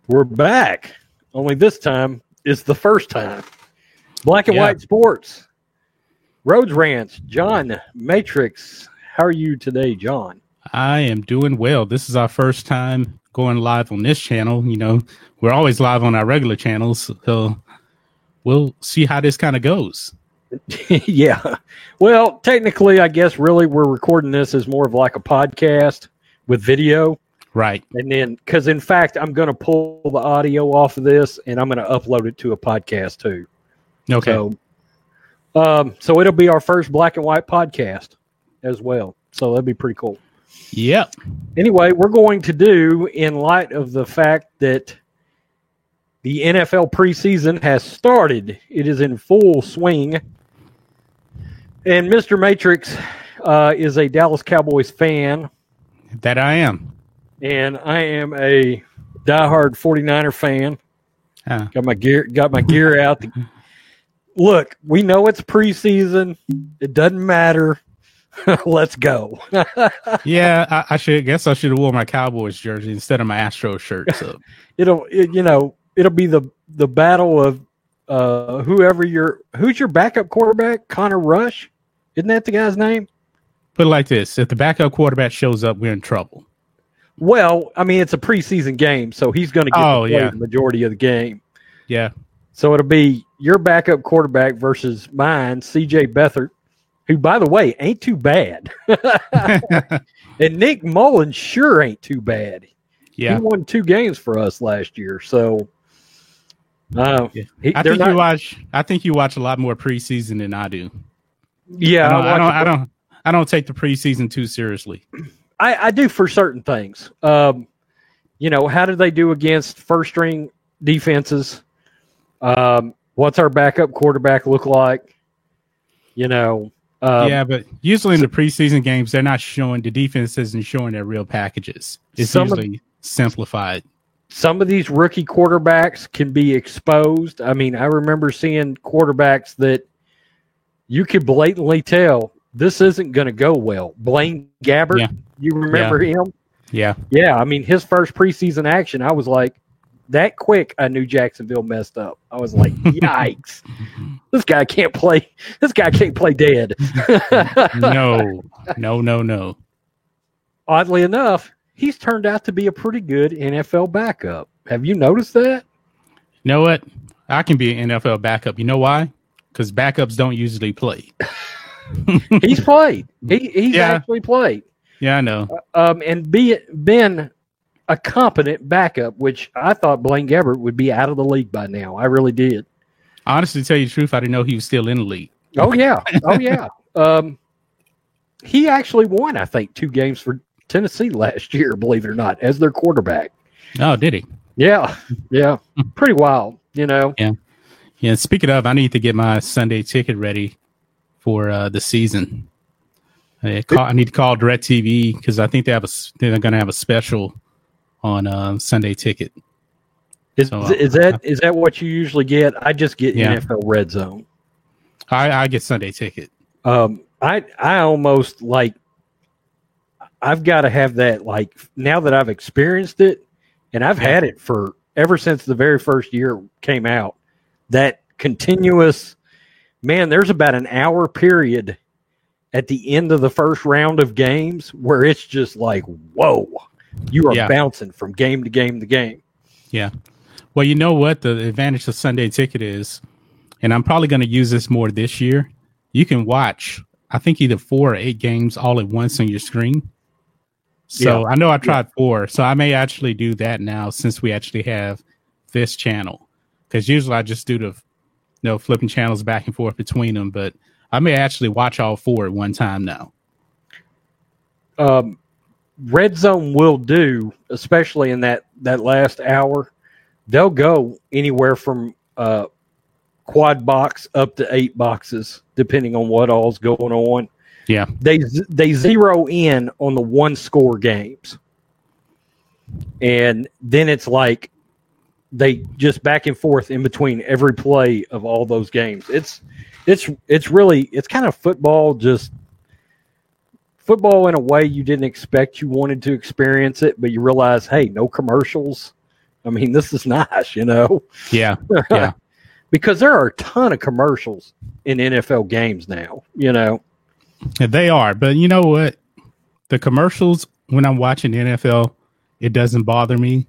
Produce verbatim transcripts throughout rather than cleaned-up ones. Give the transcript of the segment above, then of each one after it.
We're back. Only this time is the first time. Black and Yeah. White Sports. Rhodes Ranch. John Matrix. How are you today, John? I am doing well. This is our first time going live on this channel. You know, we're always live on our regular channels, so we'll see how this kind of goes. Yeah. Well, technically, I guess really we're recording this as more of like a podcast with video. Right. And then, because in fact, I'm going to pull the audio off of this and I'm going to upload it to a podcast too. Okay. So, um, so it'll be our first black and white podcast as well. So that'd be pretty cool. Yep. Anyway, we're going to do, in light of the fact that the N F L preseason has started, it is in full swing. And Mister Matrix uh, is a Dallas Cowboys fan. That I am. And I am a diehard forty-niner fan. Huh. Got my gear, got my gear out. Look, we know it's preseason. It doesn't matter. Let's go. Yeah, I, I should guess I should have worn my Cowboys jersey instead of my Astro shirt. So It'll, it, you know, it'll be the the battle of uh, whoever your who's your backup quarterback. Connor Rush, isn't that the guy's name? put it like this: if the backup quarterback shows up, we're in trouble. Well, I mean, it's a preseason game, so he's going to get Oh, to play yeah. the majority of the game. Yeah. So it'll be your backup quarterback versus mine, C J Beathard, who, by the way, ain't too bad. And Nick Mullins sure ain't too bad. Yeah. He won two games for us last year. So uh, Yeah. he, I they're think not, you watch. I think you watch a lot more preseason than I do. yeah, I don't. I watch don't. it. I don't, I don't take the preseason too seriously. I, I do for certain things. Um, you know, how did they do against first string defenses? Um, what's our backup quarterback look like? You know, um, yeah, but usually in the preseason games, they're not showing the defense isn't showing their real packages. It's Some of- usually simplified. some of these rookie quarterbacks can be exposed. I mean, I remember seeing quarterbacks that you could blatantly tell this isn't going to go well. Blaine Gabbert, Yeah. you remember him? Yeah, Yeah, I mean, his first preseason action, I was like, that quick, I knew Jacksonville messed up. I was like, yikes. This guy can't play. This guy can't play dead. no, no, no, no. Oddly enough, he's turned out to be a pretty good N F L backup. Have you noticed that? You know what? I can be an N F L backup. You know why? Because backups don't usually play. He's played. He, he's Yeah. actually played. Yeah, I know. Um, and be been a competent backup, which I thought Blaine Gabbert would be out of the league by now. I really did. Honestly, to tell you the truth, I didn't know he was still in the league. Oh yeah, oh yeah. Um, he actually won, I think, two games for Tennessee last year. Believe it or not, as their quarterback. Oh, did he? Yeah, yeah. Pretty wild, you know. Yeah. Speaking of, I need to get my Sunday ticket ready for uh, the season. I, call, I need to call DirecTV because I think they have a s- they're going to have a special on uh, Sunday ticket. Is, So, uh, is that is that what you usually get? I just get Yeah. N F L Red Zone. I, I get Sunday ticket. Um, I I almost like I've got to have that, like, now that I've experienced it, and I've had it for ever since the very first year it came out. That continuous, man, there's about an hour period at the end of the first round of games where it's just like, whoa, you are Yeah. bouncing from game to game to game. Yeah. Well, you know what the advantage of Sunday ticket is, and I'm probably going to use this more this year. You can watch, I think, either four or eight games all at once on your screen. So Yeah. I know I tried four, so I may actually do that now since we actually have this channel. Because usually I just do the, you know, flipping channels back and forth between them, but I may actually watch all four at one time now. Um, Red Zone will do, especially in that, that last hour. They'll go anywhere from uh, quad box up to eight boxes, depending on what all's going on. Yeah. They they zero in on the one score games, and then it's like they just back and forth in between every play of all those games. It's it's it's really it's kind of football, just football in a way you didn't expect. You wanted to experience it, but you realize, hey, no commercials. I mean, this is nice, you know? Yeah. Yeah. Because there are a ton of commercials in N F L games now, you know? They are. But you know what? The commercials, when I'm watching N F L, it doesn't bother me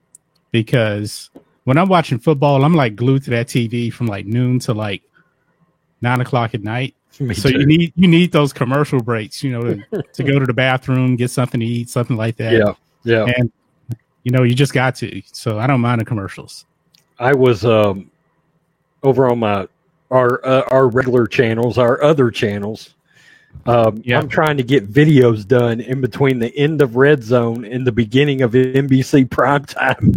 because when I'm watching football, I'm like glued to that T V from like noon to like nine o'clock at night. Me so too. you need you need those commercial breaks, you know, to, to go to the bathroom, get something to eat, something like that. Yeah, yeah. And you know, you just got to. So I don't mind the commercials. I was um, over on my our uh, our regular channels, our other channels. Um, Yeah. I'm trying to get videos done in between the end of Red Zone and the beginning of N B C primetime.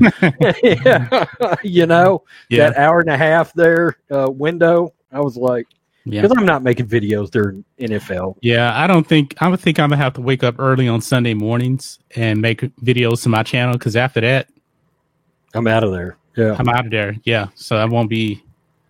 Yeah. You know, Yeah. that hour and a half there uh, window. I was like, Yeah. because I'm not making videos during N F L. Yeah, I don't think I would think I'm gonna have to wake up early on Sunday mornings and make videos to my channel because after that I'm out of there. Yeah. I'm out of there. Yeah, so I won't be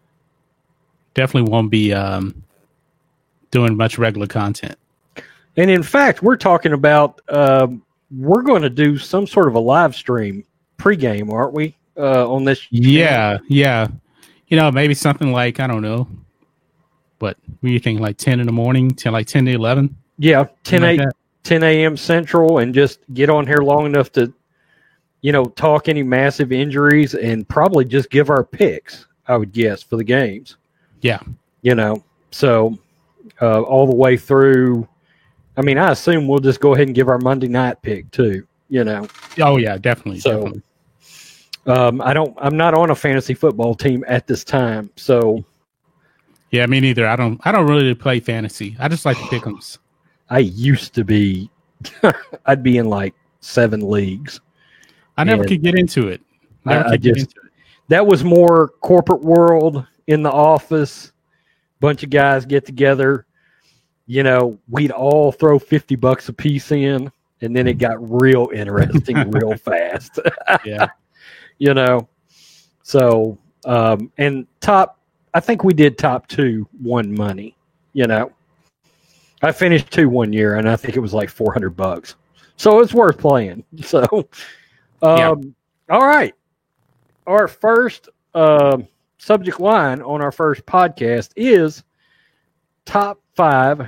definitely won't be um, doing much regular content. And in fact, we're talking about um, we're going to do some sort of a live stream pregame, aren't we? Uh, on this. Yeah, yeah. You know, maybe something like I don't know. What what do you think? Like ten in the morning, to like ten to eleven. Yeah, ten Like a that? ten a.m. Central, and just get on here long enough to, you know, talk any massive injuries and probably just give our picks. I would guess for the games. Yeah, You know, so uh, all the way through. I mean, I assume we'll just go ahead and give our Monday night pick too. You know. oh yeah, definitely, So, definitely. Um, I don't. I'm not on a fantasy football team at this time, so Yeah, me neither. I don't. I don't really play fantasy. I just like to pick 'em. I used to be. I'd be in like seven leagues. I never And could get into it. Never I, I could get just into it. that was more corporate world in the office. Bunch of guys get together. You know, we'd all throw fifty bucks a piece in, and then it got real interesting real fast. Yeah, You know, so um, and top. I think we did top two won money. You know, I finished two one year, and I think it was like four hundred bucks. So it's worth playing. So, um, Yeah. all right, our first um subject line on our first podcast is top five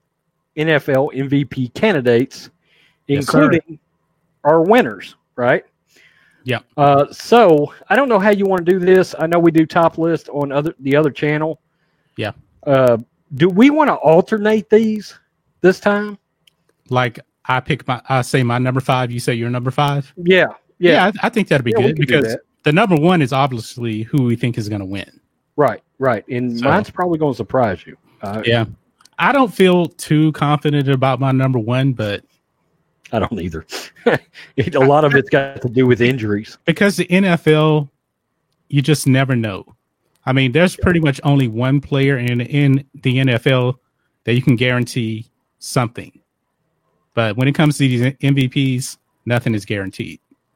N F L M V P candidates, Yes, sir. including our winners. Right. yeah. Uh, so I don't know how you want to do this. I know we do top list on other the other channel. Yeah. Uh, do we want to alternate these this time? Like I pick my, I say my number five. You say your number five. Yeah. Yeah, Yeah. I, I think that'd be Yeah, we good can do because that. the number one is obviously who we think is going to win. Right. Right. And So- mine's probably going to surprise you. Uh, Yeah, I don't feel too confident about my number one, but I don't either. It- a lot of it's got to do with injuries. because the N F L, you just never know. I mean, there's pretty much only one player in in the N F L that you can guarantee something. But when it comes to these M V Ps, nothing is guaranteed.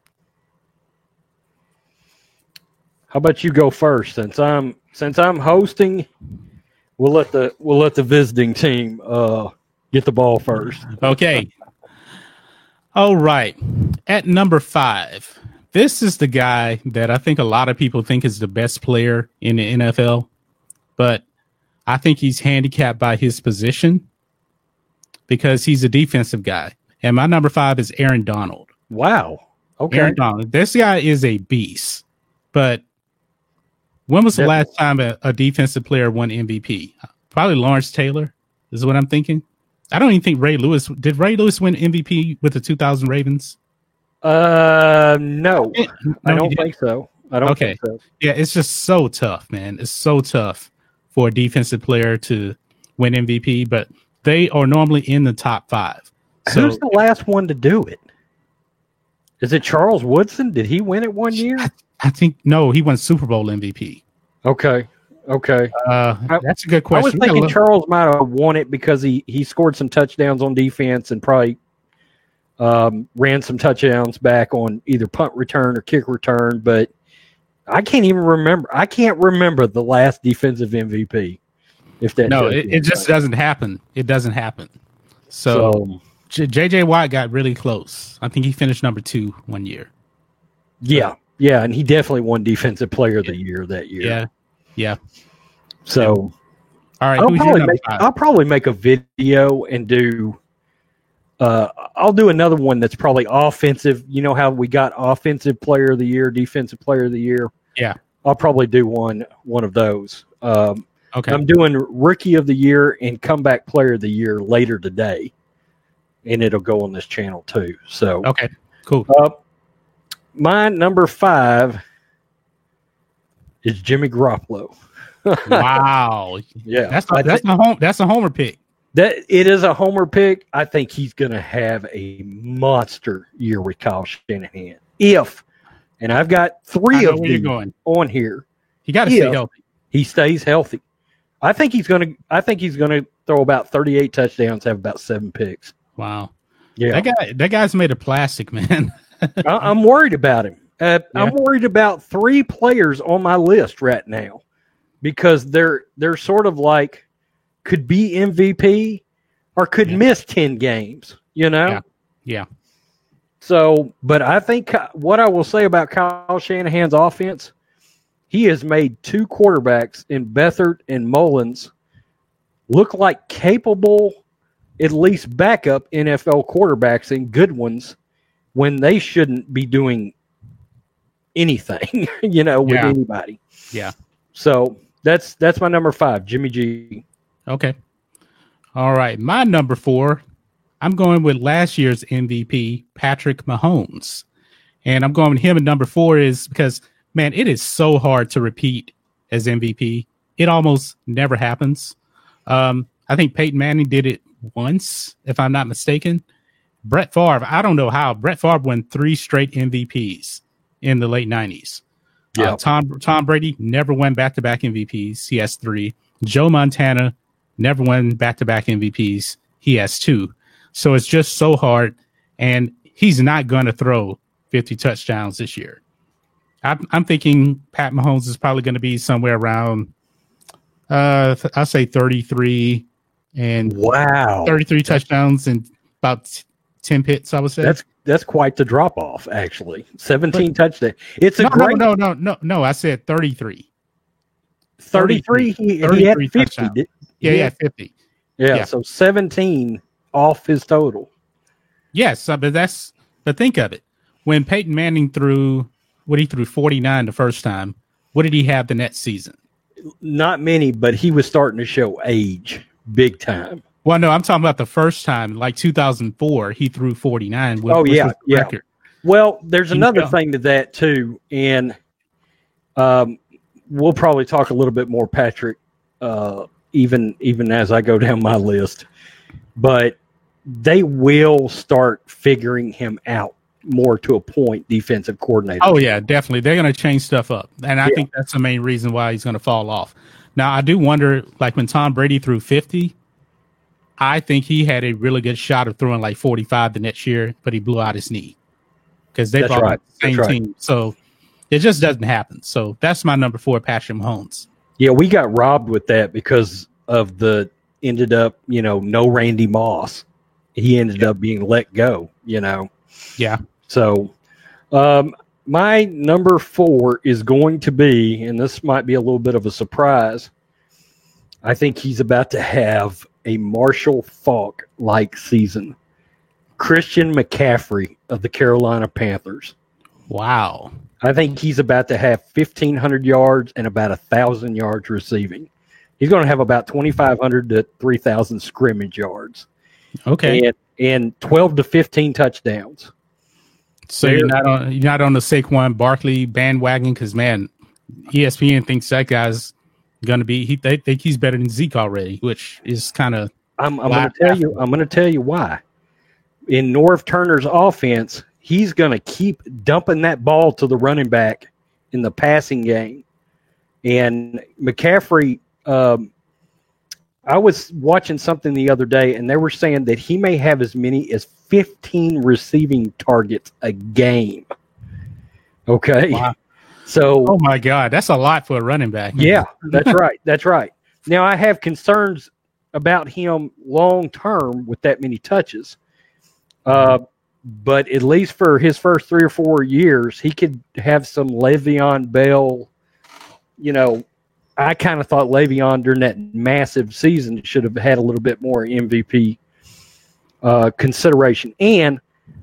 How about you go first? Since I'm since I'm hosting, we'll let the we'll let the visiting team uh, get the ball first. Okay. All right. At number five, this is the guy that I think a lot of people think is the best player in the N F L, but I think he's handicapped by his position because he's a defensive guy. And my number five is Aaron Donald. Wow. Okay. Aaron Donald. This guy is a beast. But when was the Yep. last time a, a defensive player won M V P? Probably Lawrence Taylor is what I'm thinking. I don't even think Ray Lewis did. Ray Lewis win M V P with the two thousand Ravens? Uh, no, Eh, I no, don't he think so. I don't Okay. think so. Yeah, it's just so tough, man. It's so tough for a defensive player to win M V P, but they are normally in the top five. So Who's the last one to do it? Is it Charles Woodson? Did he win it one year? I think no, he won Super Bowl M V P. Okay, okay. Uh, I- that's a good I question. was We gotta thinking look- Charles might have won it because he he scored some touchdowns on defense and probably um, ran some touchdowns back on either punt return or kick return. But I can't even remember. I can't remember the last defensive M V P. If that no, tells it, you it just anything. doesn't happen. It doesn't happen. So, so J- J J Watt got really close. I think he finished number two one year. yeah, Yeah, and he definitely won Defensive Player of the Year that year. Yeah, yeah. So, all right, I'll who's your probably number make five? I'll probably make a video and do. Uh, I'll do another one that's probably offensive. You know how we got Offensive Player of the Year, Defensive Player of the Year. Yeah. I'll probably do one one of those. Um, Okay. I'm doing Rookie of the Year and Comeback Player of the Year later today, and it'll go on this channel too. So, Okay. Cool. uh, my number five is Jimmy Garoppolo. Wow. Yeah, That's I a, that's thi- a home that's a homer pick. that it is a homer pick. I think he's going to have a monster year with Kyle Shanahan. If, and I've got I three know of where you're these going. on here. You got to Yeah. stay healthy. He stays healthy. I think he's going to. I think he's going to throw about thirty-eight touchdowns, have about seven picks. Wow. Yeah, That guy that guy's made of plastic, man. I, I'm worried about him. Uh, Yeah. I'm worried about three players on my list right now because they're they're sort of like could be M V P or could Yeah. miss ten games. You know. Yeah. Yeah. So, but I think what I will say about Kyle Shanahan's offense, he has made two quarterbacks in Beathard and Mullins look like capable, at least backup N F L quarterbacks and good ones when they shouldn't be doing anything, you know, with Yeah. anybody. Yeah. So that's that's my number five, Jimmy G. Okay. All right. My number four, I'm going with last year's M V P, Patrick Mahomes. And I'm going with him at number four is because, man, it is so hard to repeat as M V P. It almost never happens. Um, I think Peyton Manning did it once, if I'm not mistaken. Brett Favre, I don't know how. Brett Favre won three straight M V Ps in the late nineties. Yeah. Uh, Tom Tom Brady never won back-to-back M V Ps. He has three. Joe Montana never won back-to-back M V Ps. He has two. So it's just so hard, and he's not going to throw fifty touchdowns this year. I'm, I'm thinking Pat Mahomes is probably going to be somewhere around, uh, th- I'll say thirty-three and Wow. thirty-three touchdowns and about ten pits, I would say. That's that's quite the drop off, actually. seventeen touchdowns. It's a no, great no, no, no, no, no. I said thirty-three. thirty-three. He, he had thirty-three fifty. touchdowns. Did, Yeah, he yeah, had- fifty. yeah, Yeah. So seventeen off his total. Yes, uh, but that's but think of it. When Peyton Manning threw, what he threw forty-nine the first time, what did he have the next season? Not many, but he was starting to show age big time. Well, no, I'm talking about the first time, like two thousand four, he threw forty-nine. Which, Oh, which yeah, was the yeah. record. Well, there's You another know. thing to that too, and um, we'll probably talk a little bit more, Patrick, uh, even even as I go down my list. But they will start figuring him out more to a point, defensive coordinator. Oh yeah, definitely. They're going to change stuff up, and I Yeah. think that's the main reason why he's going to fall off. Now, I do wonder, like when Tom Brady threw fifty, I think he had a really good shot of throwing like forty-five the next year, but he blew out his knee because they That's brought right. the same That's right. team. So it just doesn't happen. So that's my number four, Patrick Mahomes. Yeah, we got robbed with that because of the ended up, you know, no Randy Moss. He ended up being let go, you know. Yeah. So, um, my number four is going to be, and this might be a little bit of a surprise. I think he's about to have a Marshall Faulk like season. Christian McCaffrey of the Carolina Panthers. Wow. I think he's about to have fifteen hundred yards and about one thousand yards receiving. He's going to have about twenty-five hundred to three thousand scrimmage yards. Okay. And, and twelve to fifteen touchdowns. So you're not on you're not on the Saquon Barkley bandwagon because man, E S P N thinks that guy's going to be. He they think he's better than Zeke already, which is kind of. I'm, I'm going to tell you. I'm going to tell you why. In Norv Turner's offense, he's going to keep dumping that ball to the running back in the passing game. And McCaffrey, um, I was watching something the other day, and they were saying that he may have as many as fifteen receiving targets a game. Okay. Wow. So, Oh my God, that's a lot for a running back. yeah, that's right. That's right. Now, I have concerns about him long term with that many touches. Uh, but at least for his first three or four years, he could have some Le'Veon Bell. You know, I kind of thought Le'Veon during that massive season should have had a little bit more M V P uh, consideration. And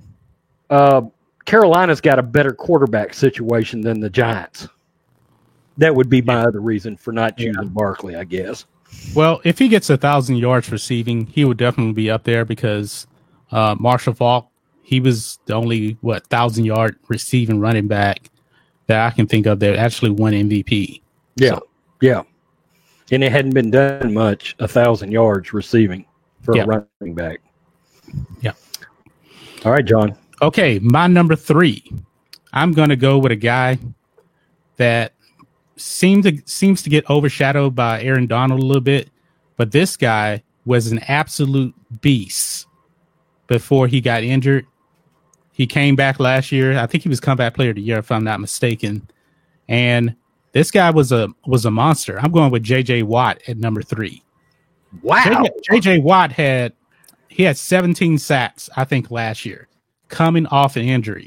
uh, Carolina's got a better quarterback situation than the Giants. That would be my other reason for not choosing yeah. Barkley, I guess. Well, if he gets a thousand yards receiving, he would definitely be up there because uh, Marshall Faulk, he was the only, what, thousand yard receiving running back that I can think of that actually won M V P. Yeah, so. yeah. And it hadn't been done much, a thousand yards receiving for yeah. a running back. Yeah. All right, John. Okay, my number three. I'm going to go with a guy that seems to, seems to get overshadowed by Aaron Donald a little bit, but this guy was an absolute beast before he got injured. He came back last year. I think he was comeback player of the year, if I'm not mistaken. And this guy was a was a monster. I'm going with J J Watt at number three. Wow. J J Watt had he had seventeen sacks, I think, last year, coming off an injury.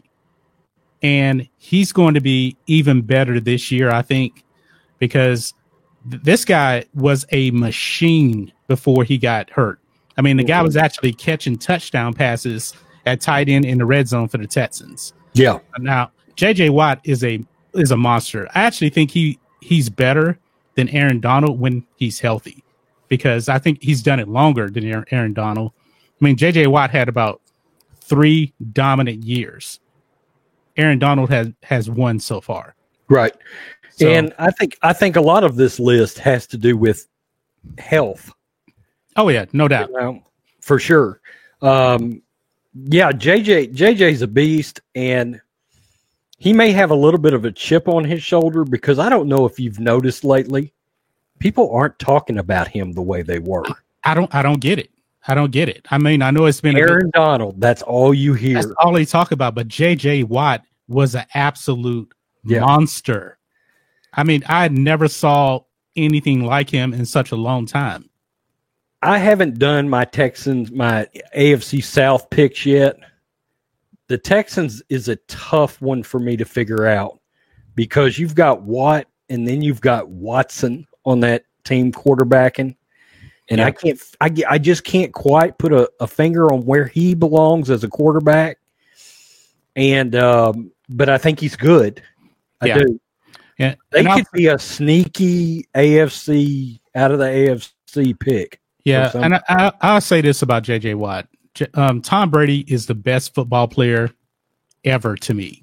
And he's going to be even better this year, I think, because th- this guy was a machine before he got hurt. I mean, the guy was actually catching touchdown passes at tight end in the red zone for the Texans. Yeah. Now, J J Watt is a is a monster. I actually think he he's better than Aaron Donald when he's healthy, because I think he's done it longer than Aaron Donald. I mean, J J Watt had about three dominant years. Aaron Donald has has one so far. Right. So, and I think I think a lot of this list has to do with health. Oh yeah, no doubt. You know, for sure. Um, yeah, J J J J's a beast, and he may have a little bit of a chip on his shoulder because I don't know if you've noticed lately, people aren't talking about him the way they were. I don't I don't get it. I don't get it. I mean, I know it's been Aaron bit, Donald. That's all you hear. That's all they talk about. But J J Watt was an absolute yeah. monster. I mean, I never saw anything like him in such a long time. I haven't done my Texans, my A F C South picks yet. The Texans is a tough one for me to figure out because you've got Watt and then you've got Watson on that team quarterbacking. And yeah. I can't, I, I just can't quite put a, a finger on where he belongs as a quarterback. And, um, but I think he's good. I yeah. do. Yeah. They and could I'll, be a sneaky A F C out of the A F C pick. Yeah. And I, I, I'll say this about J J Watt. J, um, Tom Brady is the best football player ever to me.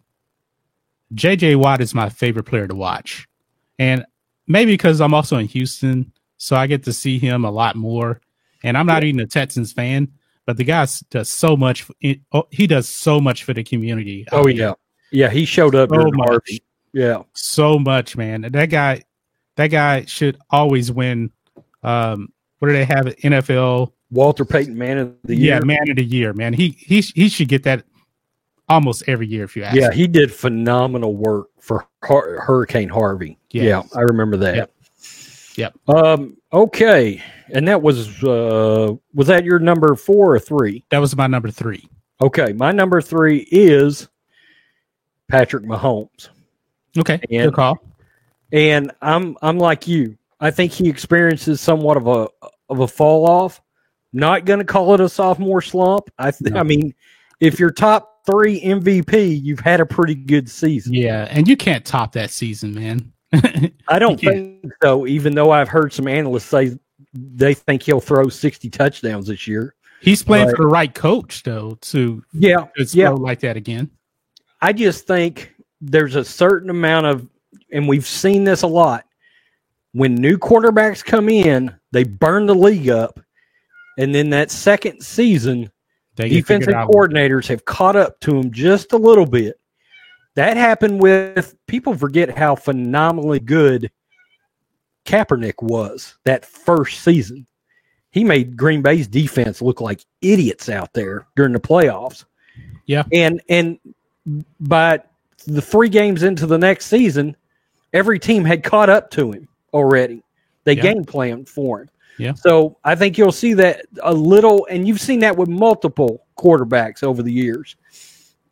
J J Watt is my favorite player to watch. And maybe because I'm also in Houston, so I get to see him a lot more. And I'm not even a Texans fan, but the guy does so much. He does so much for the community. Oh, yeah. Yeah, he showed up. So much. Harvey. Yeah. So much, man. That guy, that guy should always win. Um, what do they have? N F L Walter Payton Man of the Year. Yeah, Man of the Year, man. He he he should get that almost every year if you ask. Yeah, me. he did phenomenal work for Har- Hurricane Harvey. Yes. Yeah, I remember that. Yep. Yep. Um. Okay, and that was uh was that your number four or three? That was my number three. Okay, my number three is Patrick Mahomes. Okay, and, good call. And I'm I'm like you. I think he experiences somewhat of a of a fall off. Not going to call it a sophomore slump. I th- no. I mean, if you're top three M V P, you've had a pretty good season. Yeah, and you can't top that season, man. I don't think so. Even though I've heard some analysts say they think he'll throw sixty touchdowns this year. He's playing but, for the right coach, though. To yeah, to yeah, like that again. I just think there's a certain amount of, and we've seen this a lot. When new quarterbacks come in, they burn the league up, and then that second season, they defensive coordinators have caught up to them just a little bit. That happened with, people forget how phenomenally good Kaepernick was that first season. He made Green Bay's defense look like idiots out there during the playoffs. Yeah. And and by the three games into the next season, every team had caught up to him already. They yeah. game planned for him. Yeah. So I think you'll see that a little, and you've seen that with multiple quarterbacks over the years.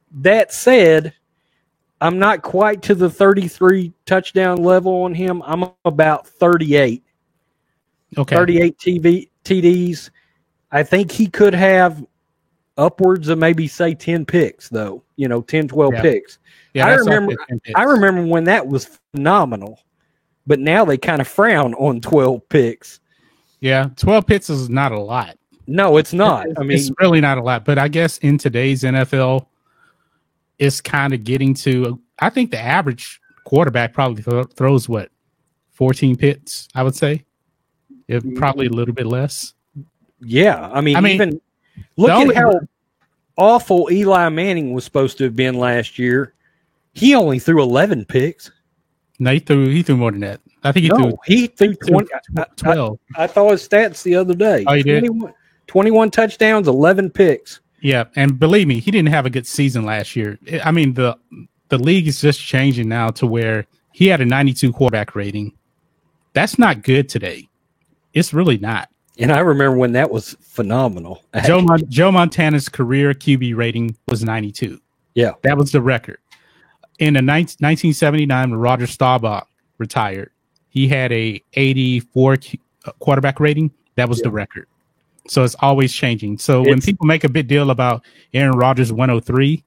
that said, I'm not quite to the thirty-three touchdown level on him. I'm about thirty-eight. Okay. thirty-eight T V, T Ds. I think he could have upwards of maybe say ten picks though. You know, ten, twelve yeah. picks. Yeah, I remember I remember when that was phenomenal. But now they kind of frown on twelve picks. Yeah, twelve picks is not a lot. No, it's not. It's, I mean, it's really not a lot. But I guess in today's N F L, it's kind of getting to. I think the average quarterback probably th- throws what fourteen picks. I would say, if probably a little bit less. Yeah, I mean, I mean even look only, at how awful Eli Manning was supposed to have been last year. He only threw eleven picks. No, he threw he threw more than that. I think he no, threw he threw twenty, twelve. I, I, I thought his stats the other day. Oh, you did? twenty-one, twenty-one touchdowns, eleven picks. Yeah, and believe me, he didn't have a good season last year. I mean, the the league is just changing now to where he had a ninety-two quarterback rating. That's not good today. It's really not. And I remember when that was phenomenal. Joe Mon- Joe Montana's career Q B rating was ninety-two. Yeah, that was the record. In the nineteen seventy-nine, when Roger Staubach retired, he had a eighty-four quarterback rating. That was yeah. the record. So it's always changing. So it's, when people make a big deal about Aaron Rodgers one oh three,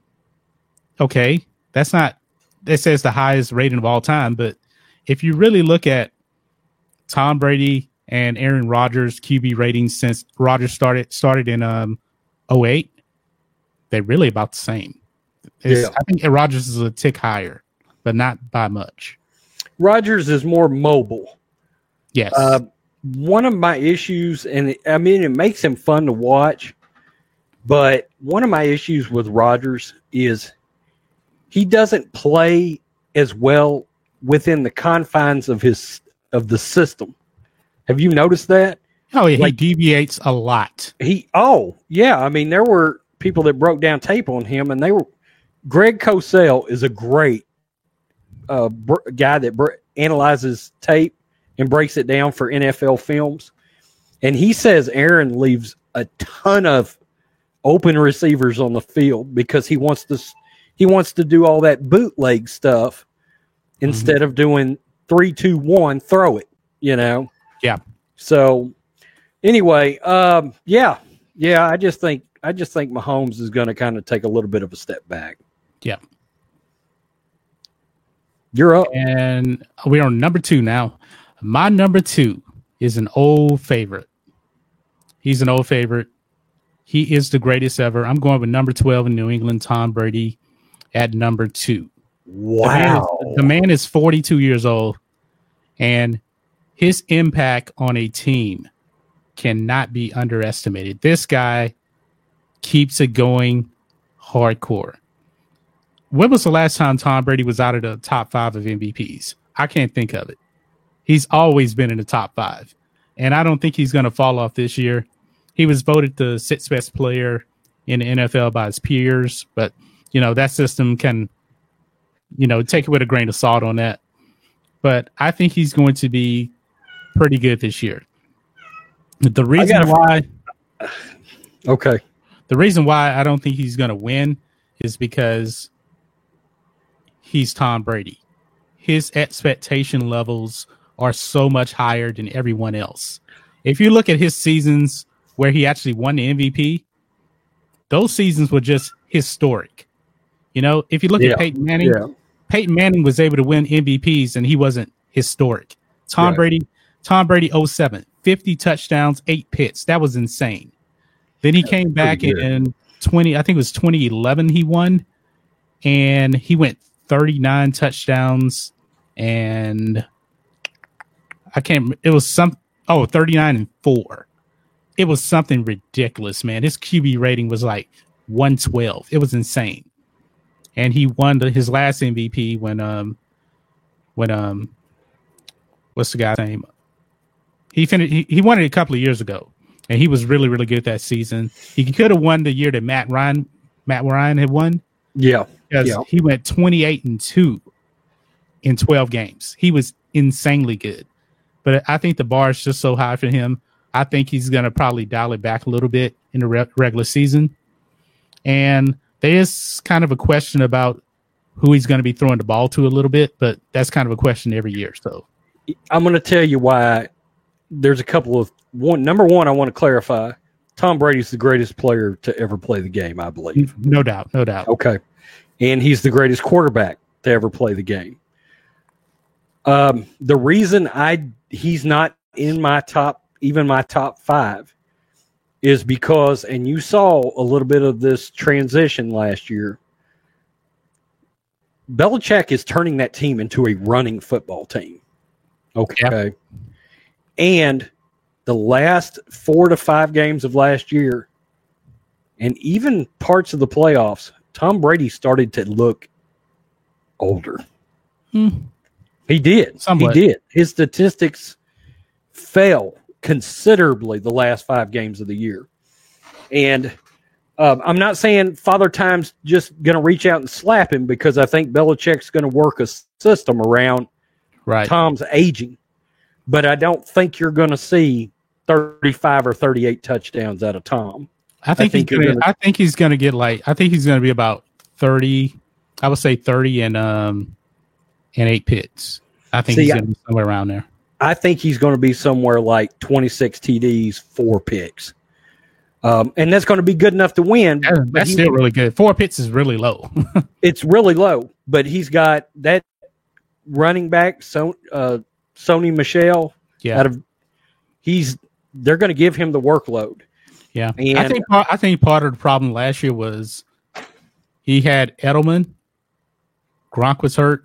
okay, that's not, that says the highest rating of all time. But if you really look at Tom Brady and Aaron Rodgers Q B ratings since Rodgers started started in um oh eight, they're really about the same. Yeah. I think Rodgers is a tick higher, but not by much. Rodgers is more mobile. Yes. Uh, one of my issues, and it, I mean, it makes him fun to watch, but one of my issues with Rodgers is he doesn't play as well within the confines of his of the system. Have you noticed that? Oh, yeah, like, he deviates a lot. He, oh, yeah. I mean, there were people that broke down tape on him, and they were. Greg Cosell is a great uh, br- guy that br- analyzes tape and breaks it down for N F L films. And he says Aaron leaves a ton of open receivers on the field because he wants to he wants to do all that bootleg stuff instead mm-hmm. of doing three, two, one, throw it, you know? Yeah. So anyway, um, yeah, yeah, I just think I just think Mahomes is going to kind of take a little bit of a step back. Yeah. You're up. And we're on number two now. My number two is an old favorite. He's an old favorite. He is the greatest ever. I'm going with number twelve in New England, Tom Brady, at number two. Wow. The man is, the man is forty-two years old, and his impact on a team cannot be underestimated. This guy keeps it going hardcore. When was the last time Tom Brady was out of the top five of M V Ps? I can't think of it. He's always been in the top five, and I don't think he's going to fall off this year. He was voted the sixth best player in the N F L by his peers, but, you know, that system can, you know, take it with a grain of salt on that. But I think he's going to be pretty good this year. The reason gotta, why... Okay. The reason why I don't think he's going to win is because he's Tom Brady. His expectation levels are so much higher than everyone else. If you look at his seasons where he actually won the M V P, those seasons were just historic. You know, if you look yeah. at Peyton Manning, yeah. Peyton Manning was able to win M V Ps and he wasn't historic. Tom right. Brady, Tom Brady oh seven, fifty touchdowns, eight picks. That was insane. Then he That's came back in twenty, I think it was twenty eleven he won, and he went thirty-nine touchdowns and I can't, it was some, oh, thirty-nine and four. It was something ridiculous, man. His Q B rating was like one twelve. It was insane. And he won the, his last M V P when, um, when, um, what's the guy's name? He finished, he, he won it a couple of years ago, and he was really, really good that season. He could have won the year that Matt Ryan, Matt Ryan had won. Yeah. Because yeah. he went twenty-eight and two in twelve games. He was insanely good. But I think the bar is just so high for him. I think he's going to probably dial it back a little bit in the re- regular season. And there is kind of a question about who he's going to be throwing the ball to a little bit, but that's kind of a question every year. So I'm going to tell you why. There's a couple of one. Number one, I want to clarify. Tom Brady's the greatest player to ever play the game, I believe. No doubt, no doubt. Okay. And he's the greatest quarterback to ever play the game. Um, the reason I he's not in my top, even my top five, is because, and you saw a little bit of this transition last year, Belichick is turning that team into a running football team. Okay. Yep. And the last four to five games of last year, and even parts of the playoffs, Tom Brady started to look older. Hmm. He did. Somewhat. He did. His statistics fell considerably the last five games of the year. And um, I'm not saying Father Time's just going to reach out and slap him, because I think Belichick's going to work a system around right. Tom's aging. But I don't think you're going to see thirty-five or thirty-eight touchdowns out of Tom. I think, I think he's gonna, gonna, I think he's going to get like I think he's going to be about thirty. I would say thirty and um and eight picks. I think see, he's going to be somewhere around there. I think he's going to be somewhere like twenty-six T Ds, four picks, um, and that's going to be good enough to win. That, that's he, still really good. Four picks is really low. It's really low, but he's got that running back. So. Uh, Sony Michel, yeah, out of he's they're going to give him the workload. Yeah, and I think I think part of the problem last year was he had Edelman, Gronk was hurt,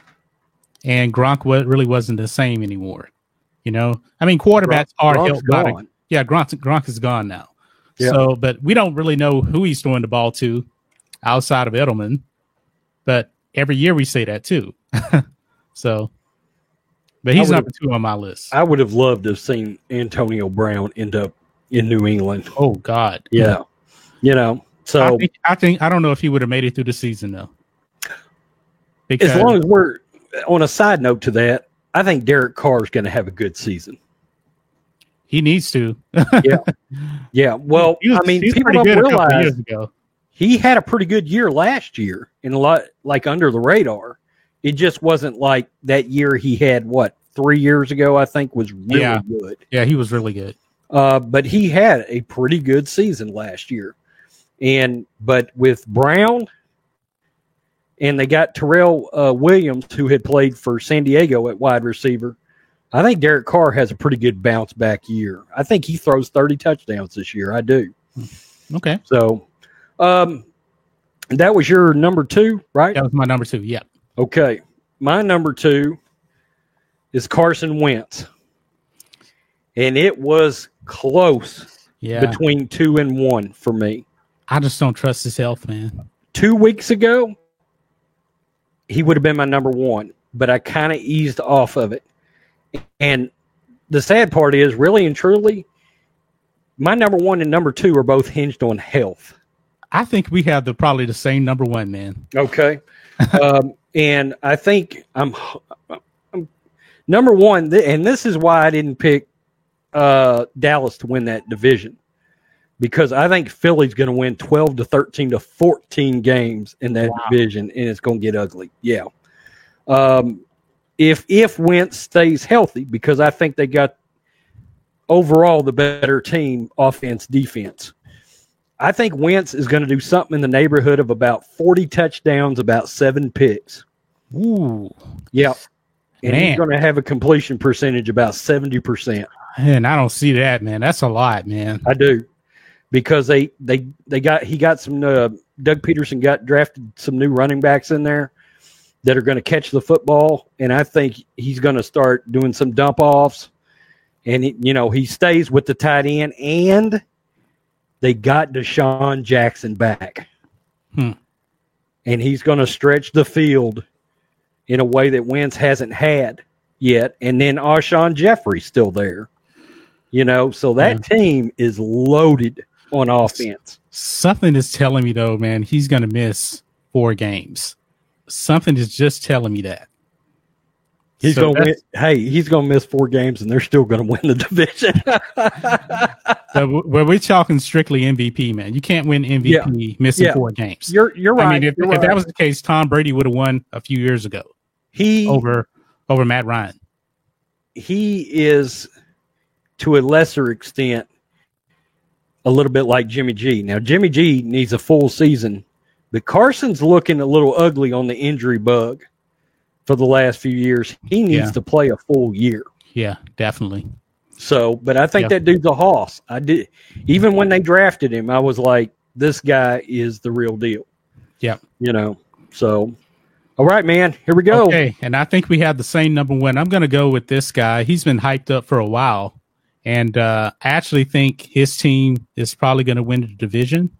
and Gronk really wasn't the same anymore. You know, I mean, quarterbacks Gronk, are Gronk's helped by gone. the, yeah, Gronk Gronk is gone now. Yeah. So, but we don't really know who he's throwing the ball to outside of Edelman. But every year we say that too. So. But he's number two on my list. I would have loved to have seen Antonio Brown end up in New England. Oh God, yeah, yeah. You know. So I think, I think I don't know if he would have made it through the season though. Because, as long as we're on a side note to that, I think Derek Carr is going to have a good season. He needs to. yeah, yeah. Well, was, I mean, people don't realize he had a pretty good year last year, in a lot like under the radar. It just wasn't like that year he had, what, three years ago, I think, was really yeah. good. Yeah, he was really good. Uh, but he had a pretty good season last year. And but with Brown, and they got Terrell uh, Williams, who had played for San Diego at wide receiver, I think Derek Carr has a pretty good bounce back year. I think he throws thirty touchdowns this year. I do. Okay. So um, that was your number two, right? That was my number two, yeah. Okay, my number two is Carson Wentz, and it was close yeah. between two and one for me. I just don't trust his health, man. Two weeks ago, he would have been my number one, but I kind of eased off of it. And the sad part is, really and truly, my number one and number two are both hinged on health. I think we have the probably the same number one, man. Okay. um, and I think I'm, I'm number one, and this is why I didn't pick uh, Dallas to win that division, because I think Philly's going to win twelve to thirteen to fourteen games in that wow. division, and it's going to get ugly. Yeah. Um, if if Wentz stays healthy, because I think they got overall the better team, offense, defense. I think Wentz is going to do something in the neighborhood of about forty touchdowns, about seven picks. Ooh. Yeah. And man. He's going to have a completion percentage about seventy percent. Man, I don't see that, man. That's a lot, man. I do. Because they, they, they got he got some uh, Doug Peterson got drafted some new running backs in there that are going to catch the football, and I think he's going to start doing some dump offs, and he, you know he stays with the tight end, and they got Deshaun Jackson back, hmm. and he's going to stretch the field in a way that Wentz hasn't had yet, and then Alshon Jeffrey's still there, you know, so that yeah. team is loaded on offense. Something is telling me, though, man, he's going to miss four games. Something is just telling me that. He's So gonna win. that's- Hey, he's gonna miss four games, and they're still gonna win the division. So w- well, we're talking strictly M V P, man. You can't win M V P Yeah. missing Yeah. four games. You're you're right. I mean, if, you're if right. that was the case, Tom Brady would have won a few years ago he over over Matt Ryan. he is to a lesser extent a little bit like Jimmy G. Now Jimmy G needs a full season, but Carson's looking a little ugly on the injury bug for the last few years. He needs Yeah. to play a full year. Yeah, definitely. So, but I think Yep. that dude's a hoss. I did even when they drafted him, I was like, this guy is the real deal. Yeah. You know. So, all right, man. Here we go. Okay, and I think we have the same number one. I'm going to go with this guy. He's been hyped up for a while, and uh, I actually think his team is probably going to win the division.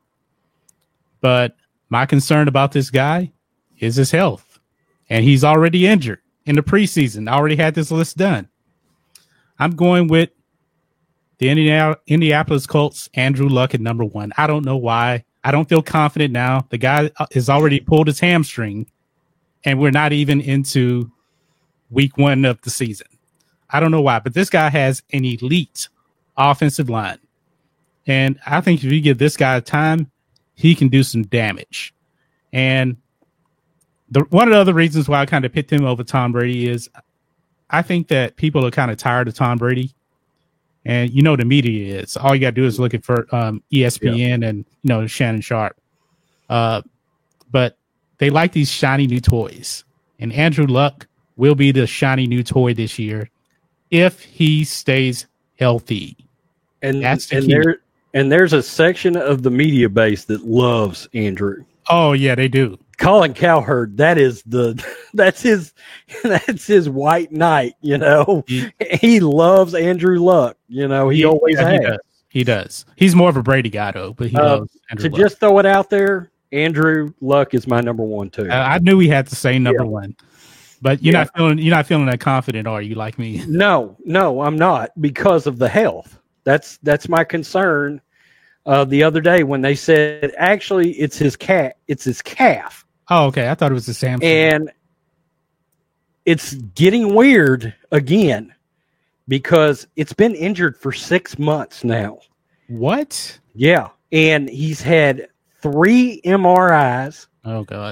But my concern about this guy is his health, and he's already injured in the preseason. I already had this list done. I'm going with the Indiana, Indianapolis Colts, Andrew Luck at number one. I don't know why. I don't feel confident now. The guy has already pulled his hamstring, and we're not even into week one of the season. I don't know why, but this guy has an elite offensive line. And I think if you give this guy time, he can do some damage. And the one of the other reasons why I kind of picked him over Tom Brady is I think that people are kind of tired of Tom Brady. And you know the media is. All you got to do is look at for um, E S P N yeah. and you know Shannon Sharp. Uh, but they like these shiny new toys. And Andrew Luck will be the shiny new toy this year if he stays healthy. And That's the and key. there and there's a section of the media base that loves Andrew. Oh yeah, they do. Colin Cowherd, that is the that's his that's his white knight, you know. He, he loves Andrew Luck, you know. He, he always yeah, has. He does. He does. He's more of a Brady guy though, but he uh, loves Andrew to Luck. just throw it out there, Andrew Luck is my number one too. I, I knew he had to say number yeah. one, but you're yeah. not feeling you're not feeling that confident, are you? Like me? No, no, I'm not because of the health. That's that's my concern. Uh, the other day when they said actually it's his cat, it's his calf. Oh, okay. I thought it was the Samsung. And it's getting weird again because it's been injured for six months now. What? Yeah. And he's had three M R Is. Oh, God.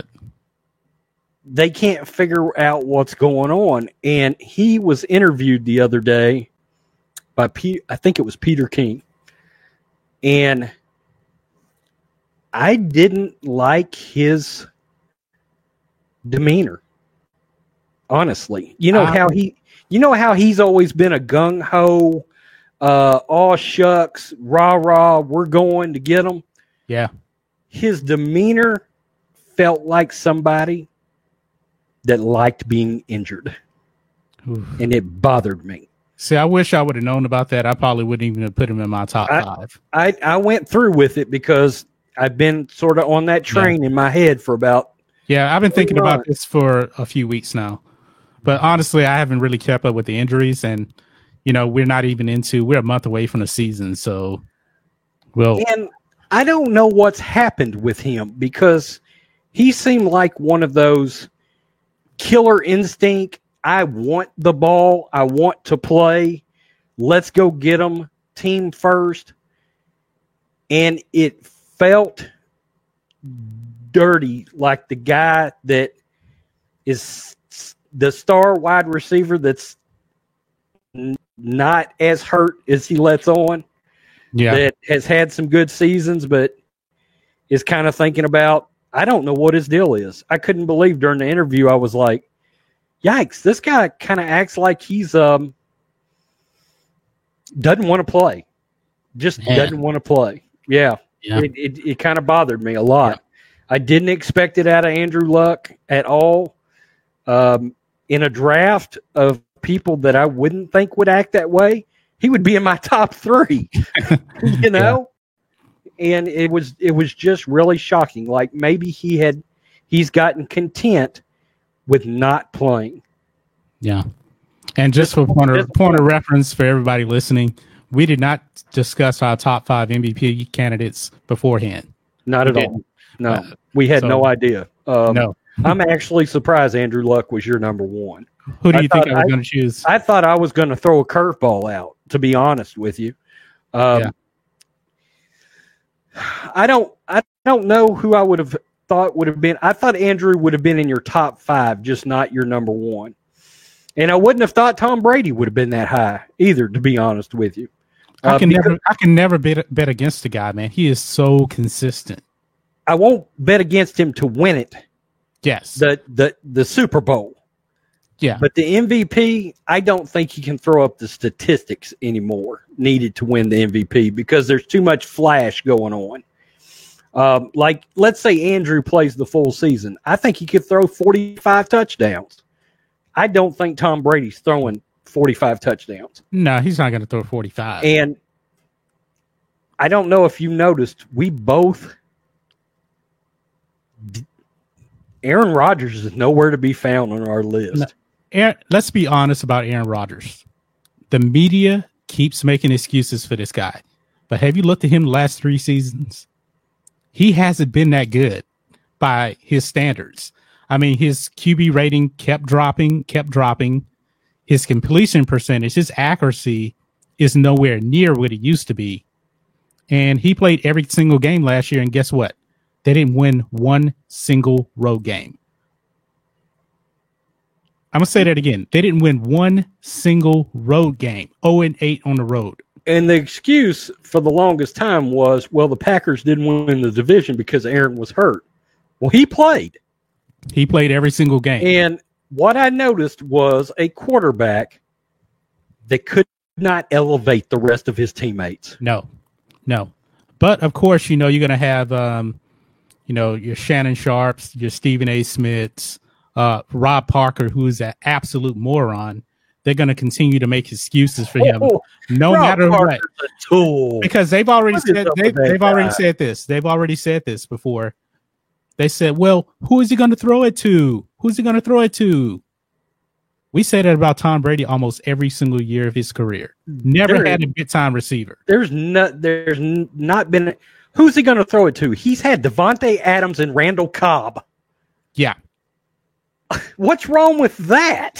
They can't figure out what's going on. And he was interviewed the other day by, P- I think it was Peter King. And I didn't like his demeanor, honestly. You know um, how he you know how he's always been a gung-ho, uh all shucks, rah rah, we're going to get him. Yeah. His demeanor felt like somebody that liked being injured. Oof. And it bothered me. See, I wish I would have known about that. I probably wouldn't even have put him in my top I, five. I, I went through with it because I've been sort of on that train yeah. in my head for about Yeah, I've been thinking about this for a few weeks now. But honestly, I haven't really kept up with the injuries. And, you know, we're not even into, we're a month away from the season. So, well. And I don't know what's happened with him because he seemed like one of those killer instinct. I want the ball. I want to play. Let's go get them. Team first. And it felt dirty, like the guy that is the star wide receiver that's n- not as hurt as he lets on. Yeah. That has had some good seasons, but is kind of thinking about, I don't know what his deal is. I couldn't believe during the interview, I was like, yikes, this guy kind of acts like he's um doesn't want to play. Just yeah. doesn't want to play. Yeah. Yeah. It, it, it kind of bothered me a lot. Yeah. I didn't expect it out of Andrew Luck at all. Um, in a draft of people that I wouldn't think would act that way, he would be in my top three, you know? Yeah. And it was it was just really shocking. Like maybe he had he's gotten content with not playing. Yeah. And just for point of, point of reference for everybody listening, we did not discuss our top five M V P candidates beforehand. Not at we all. Didn't. No, we had so, no idea. Um, no. I'm actually surprised Andrew Luck was your number one. Who do I you think I was I- going to choose? I thought I was going to throw a curveball out, to be honest with you. Um, Yeah. I don't I don't know who I would have thought would have been. I thought Andrew would have been in your top five, just not your number one. And I wouldn't have thought Tom Brady would have been that high either, to be honest with you. I Uh, can because never, I can never bet bet against the guy, man. He is so consistent. I won't bet against him to win it, Yes. the the the Super Bowl. yeah. But the M V P, I don't think he can throw up the statistics anymore needed to win the M V P because there's too much flash going on. Um, like, let's say Andrew plays the full season. I think he could throw forty-five touchdowns. I don't think Tom Brady's throwing forty-five touchdowns. No, he's not going to throw forty-five. And I don't know if you noticed, we both. Aaron Rodgers is nowhere to be found on our list. No. Aaron, let's be honest about Aaron Rodgers. The media keeps making excuses for this guy. But have you looked at him the last three seasons? He hasn't been that good by his standards. I mean, his Q B rating kept dropping, kept dropping. His completion percentage, his accuracy is nowhere near what it used to be. And he played every single game last year, and guess what? They didn't win one single road game. I'm going to say that again. They didn't win one single road game. oh and eight on the road. And the excuse for the longest time was, well, the Packers didn't win the division because Aaron was hurt. Well, he played. He played every single game. And what I noticed was a quarterback that could not elevate the rest of his teammates. No, no. But, of course, you know, you're going to have, um, you know, your Shannon Sharps, your Stephen A. Smiths, uh, Rob Parker, who is an absolute moron. They're going to continue to make excuses for him, Oh, no Rob matter what. Parker's a tool. Because they've already What is said up they, with that they've already guy? said this. They've already said this before. They said, "Well, who is he going to throw it to? Who's he going to throw it to?" We say that about Tom Brady almost every single year of his career. Never There had is- a big time receiver. There's not. There's n- not been. Who's he going to throw it to? He's had Devontae Adams and Randall Cobb. Yeah, What's wrong with that?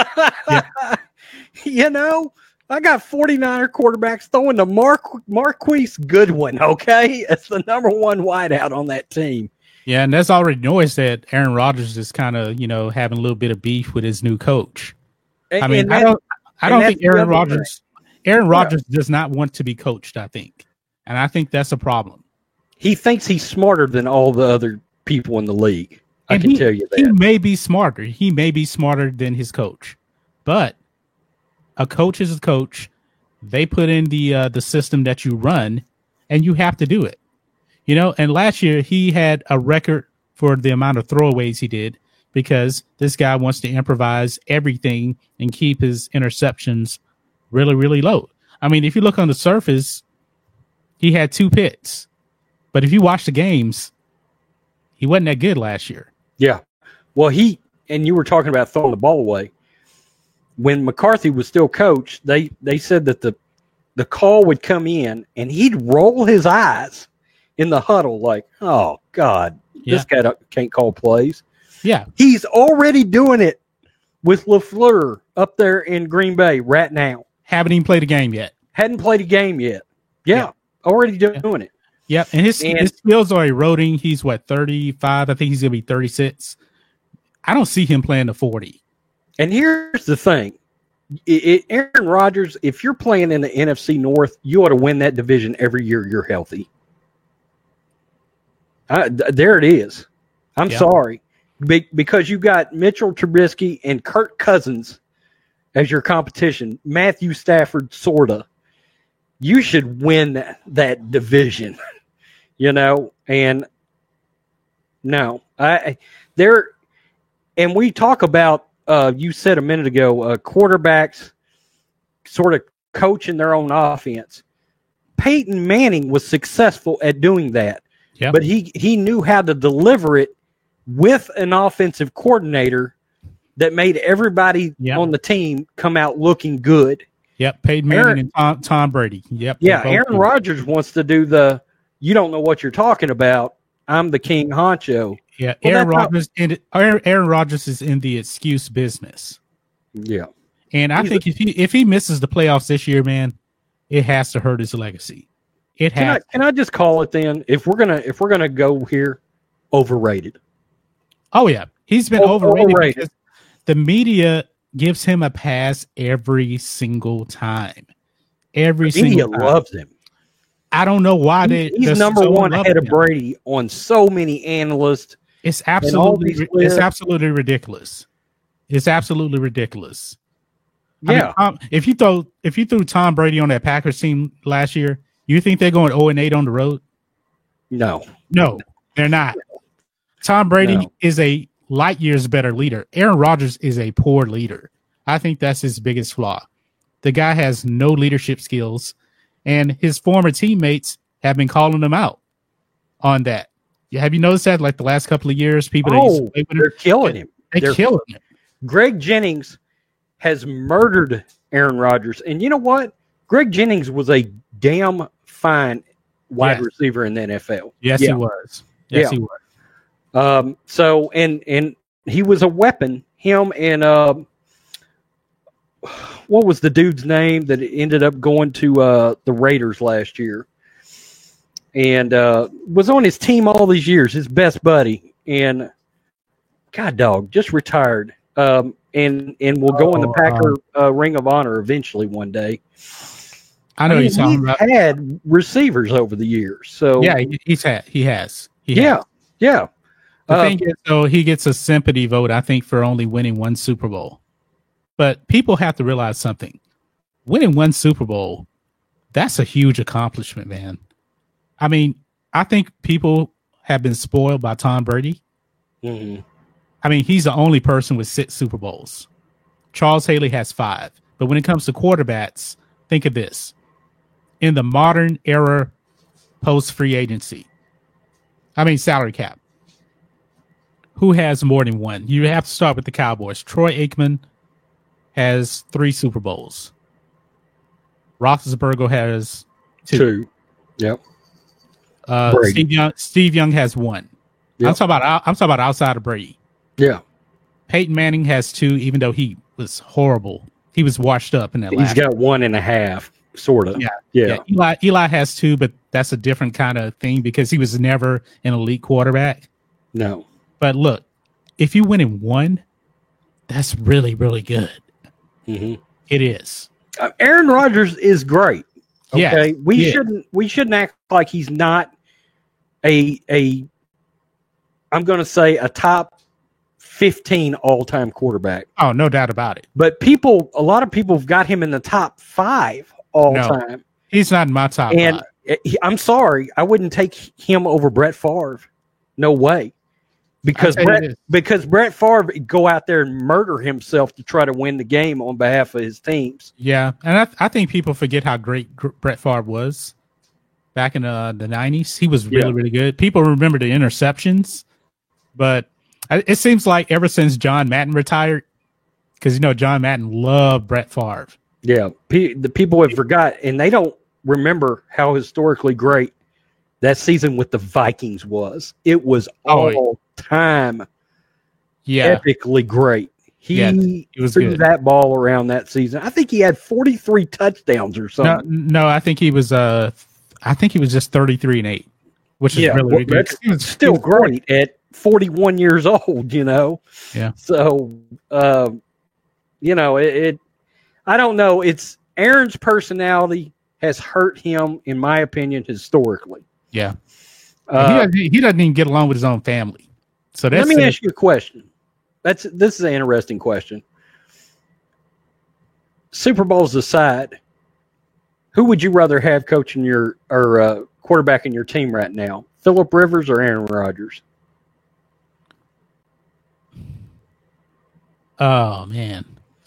You know, I got 49er quarterbacks throwing to Mar- Marquise Goodwin, okay? As the number one wideout on that team. yeah, and there's already noise that Aaron Rodgers is kind of you know having a little bit of beef with his new coach. And, I mean, and I that- don't, I and don't that's think the Aaron other Rodgers, Aaron Yeah. Rodgers does not want to be coached. I think, and I think that's a problem. he thinks he's smarter than all the other people in the league. I And can he, tell you he that. may be smarter. He may be smarter than his coach, but a coach is a coach. They put in the uh, the system that you run, and you have to do it. You know. And last year he had a record for the amount of throwaways he did because this guy wants to improvise everything and keep his interceptions really, really low. I mean, if you look on the surface, he had two picks, but if you watch the games, he wasn't that good last year. Yeah. Well, he, and you were talking about throwing the ball away. When McCarthy was still coach, they, they said that the, the call would come in and he'd roll his eyes in the huddle like, oh, God, Yeah. this guy don't- can't call plays. Yeah. He's already doing it with LaFleur up there in Green Bay right now. Haven't even played a game yet. Hadn't played a game yet. Yeah, Yeah. already doing it. Yep. And his, And- his skills are eroding. He's what, thirty-five? I think he's going to be thirty-six. I don't see him playing the forty. And here's the thing. It, it, Aaron Rodgers, if you're playing in the N F C North, you ought to win that division every year you're healthy. I, th- there it is. I'm Yeah. sorry. Be, because you got Mitchell Trubisky and Kirk Cousins as your competition. Matthew Stafford, sorta. You should win that, that division, you know. And no, I there. And we talk about. Uh, you said a minute ago, uh, quarterbacks sort of coaching their own offense. Peyton Manning was successful at doing that, Yep. but he he knew how to deliver it with an offensive coordinator that made everybody Yep. on the team come out looking good. Yep. Peyton Manning Aaron- and Tom, Tom Brady. Yep. Yeah, they both Aaron do. Rodgers wants to do the you don't know what you're talking about. I'm the king honcho. Yeah. Well, Aaron that's not- Rodgers. In, Aaron, Aaron Rodgers is in the excuse business. Yeah. And I He's think a, if he if he misses the playoffs this year, man, it has to hurt his legacy. It can has. I, can I just call it then? If we're gonna if we're gonna go here, overrated. Oh yeah, he's been O- overrated, overrated. because the media gives him a pass every single time. Every The media single time. loves him. I don't know why they. He's they're number so in one love ahead with of him. Brady on so many analysts. It's all absolutely, these it's players- absolutely ridiculous. It's absolutely ridiculous. I mean, Yeah, Tom, if you throw if you threw Tom Brady on that Packers team last year, you think they're going zero and eight on the road? no, No, they're not. Tom Brady No. is a light years better leader. Aaron Rodgers is a poor leader. I think that's his biggest flaw. The guy has no leadership skills, and his former teammates have been calling him out on that. Yeah, have you noticed that? Like the last couple of years, people that used to oh, play with him, they're killing him. they they're- killing him. Greg Jennings has murdered Aaron Rodgers, and you know what? Greg Jennings was a damn fine wide Yes. receiver in the N F L. Yes, Yeah. he was. Yes, Yeah. he was. Um, so and and he was a weapon. Him and uh, what was the dude's name that ended up going to uh, the Raiders last year, and uh, was on his team all these years. His best buddy, and God dog just retired. Um, and and will go in the Oh, Packer uh, Ring of Honor eventually one day. I know I mean, he's talking he's about. had receivers over the years. So Yeah, he- he's had. He has. He yeah, has. yeah. The Uh, thing is, though, he gets a sympathy vote, I think, for only winning one Super Bowl. But people have to realize something. Winning one Super Bowl, that's a huge accomplishment, man. I mean, I think people have been spoiled by Tom Brady. mhm. I mean, he's the only person with six Super Bowls. Charles Haley has five. But when it comes to quarterbacks, think of this. In the modern era, post-free agency, I mean salary cap, who has more than one? You have to start with the Cowboys. Troy Aikman has three Super Bowls. Roethlisberger has two. Two. Yep. Uh, Brady. Steve Young, Steve Young has one. Yep. I'm talking about. I'm talking about outside of Brady. Yeah. Peyton Manning has two, even though he was horrible. He was washed up in that He's last. got one and a half, sort of. Yeah. Yeah. Yeah, Eli Eli has two, but that's a different kind of thing because he was never an elite quarterback. No. But look, if you win in one, that's really, really good. Mm-hmm. It is. Uh, Aaron Rodgers is great. Yes, Okay. we he is. shouldn't we shouldn't act like he's not a a I'm gonna say a top fifteen all time quarterback. Oh, no doubt about it. But people a lot of people have got him in the top five all No. time. He's not in my top And five. he- I'm sorry, I wouldn't take him over Brett Favre. No way. Because I'll tell you Brett, this. because Brett Favre would go out there and murder himself to try to win the game on behalf of his teams. Yeah, and I, I think people forget how great Gr- Brett Favre was back in uh, the nineties. He was really, Yeah. really good. People remember the interceptions, but I- it seems like ever since John Madden retired, because you know John Madden loved Brett Favre. Yeah, P- the people have forgot, and they don't remember how historically great that season with the Vikings was. It was Oh, all time Yeah, epically great. He, Yeah, he was threw good. that ball around that season. I think he had forty-three touchdowns or no, something. no, I think he was. Uh, I think he was just thirty-three and eight, which is Yeah, really, well, really good. that's He was Still he was forty. great at forty-one years old, you know? Yeah. So, uh, you know, it, it, I don't know. It's Aaron's personality has hurt him, in my opinion, historically. Yeah, Uh, he, doesn't, he doesn't even get along with his own family. So that's let me a- ask you a question. That's this is an interesting question. Super Bowls aside, who would you rather have coaching your or uh, quarterbacking your team right now? Phillip Rivers or Aaron Rodgers? Oh man.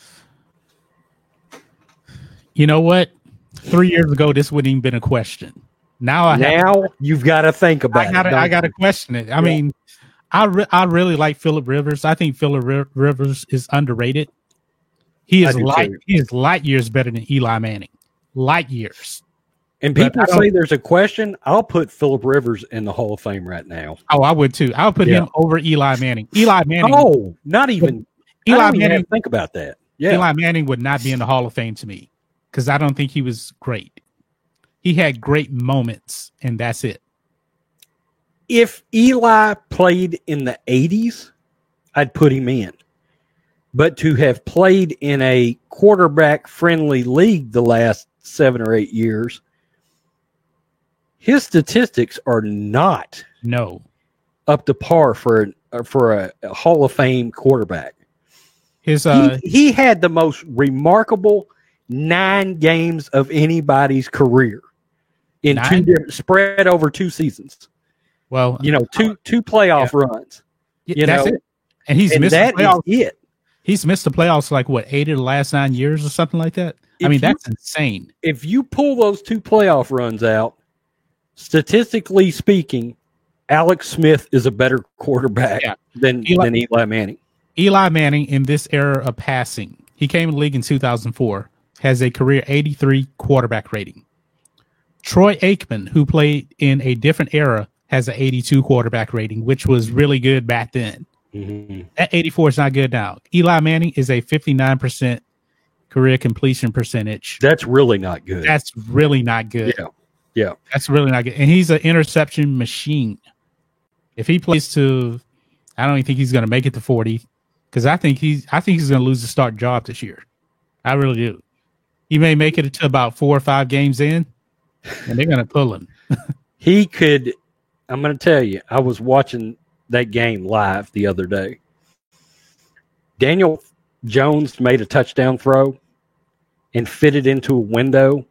You know what? Three years ago, this wouldn't even been a question. Now I have, Now you've got to think about I gotta, it. don't I gotta you? question it. I mean, I re- I really like Phillip Rivers. I think Phillip Ri- Rivers is underrated. He I is do light. too. He is light years better than Eli Manning. Light years. And but people I don't- say there's a question. I'll put Phillip Rivers in the Hall of Fame right now. Oh, I would too. I would put Yeah. him over Eli Manning. Eli Manning. Oh, not even. I Eli don't even have Manning. to think about that. Yeah. Eli Manning would not be in the Hall of Fame to me because I don't think he was great. He had great moments, and that's it. If Eli played in the eighties, I'd put him in. But to have played in a quarterback-friendly league the last seven or eight years, his statistics are not no up to par for a, for a, a Hall of Fame quarterback. His uh, he, he had the most remarkable nine games of anybody's career in nine? two different, spread over two seasons. Well, you know, two two playoff yeah. runs. You that's know, it. And he's and missed that the playoffs. is it. He's missed the playoffs like what eight of the last nine years or something like that. If I mean, you, that's insane. If you pull those two playoff runs out, statistically speaking, Alex Smith is a better quarterback yeah. than Eli, than Eli Manning. Eli Manning in this era of passing, he came in the league in two thousand four, has a career eighty-three quarterback rating. Troy Aikman, who played in a different era, has an eighty-two quarterback rating, which was really good back then. Mm-hmm. That eighty-four is not good now. Eli Manning is a fifty-nine percent career completion percentage. That's really not good. That's really not good. Yeah. Yeah. That's really not good. And he's an interception machine. If he plays to, I don't even think he's going to make it to forty because I think he's, I think he's going to lose the start job this year. I really do. He may make it to about four or five games in, and they're going to pull him. He could. I'm going to tell you, I was watching that game live the other day. Daniel Jones made a touchdown throw and fitted into a window.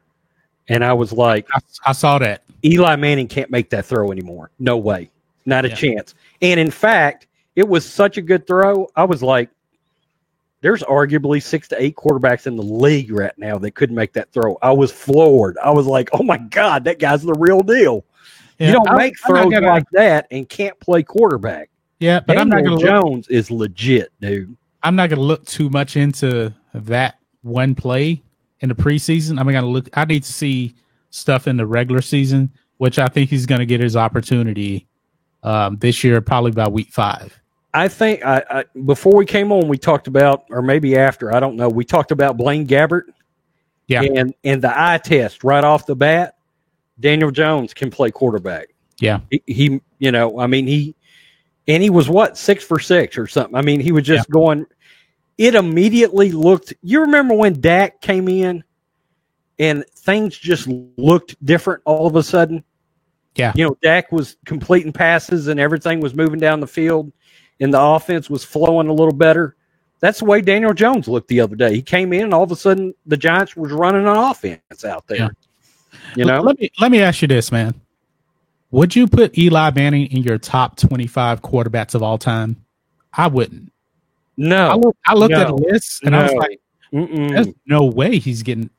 And I was like, I, I saw that. Eli Manning can't make that throw anymore. No way. Not a yeah. chance. And in fact, it was such a good throw. I was like, there's arguably six to eight quarterbacks in the league right now that couldn't make that throw. I was floored. I was like, oh my God, that guy's the real deal. Yeah, you don't I'm, make throws gonna, like that and can't play quarterback. Yeah, but Daniel I'm not going to Jones look, is legit, dude. I'm not going to look too much into that one play in the preseason. I'm going to look. I need to see stuff in the regular season, which I think he's going to get his opportunity um, this year, probably by week five. I think I, I before we came on, we talked about, or maybe after, I don't know. We talked about Blaine Gabbert. Yeah, and and the eye test right off the bat. Daniel Jones can play quarterback. Yeah. He, he, you know, I mean, he, and he was what, six for six or something. I mean, he was just yeah. going, it immediately looked, you remember when Dak came in and things just looked different all of a sudden? Yeah. You know, Dak was completing passes and everything was moving down the field and the offense was flowing a little better. That's the way Daniel Jones looked the other day. He came in and all of a sudden the Giants was running an offense out there. Yeah. You know, let me let me ask you this, man. Would you put Eli Manning in your top twenty-five quarterbacks of all time? I wouldn't. No. I, look, I looked no, at the list and no. I was like, Mm-mm. there's no way he's getting.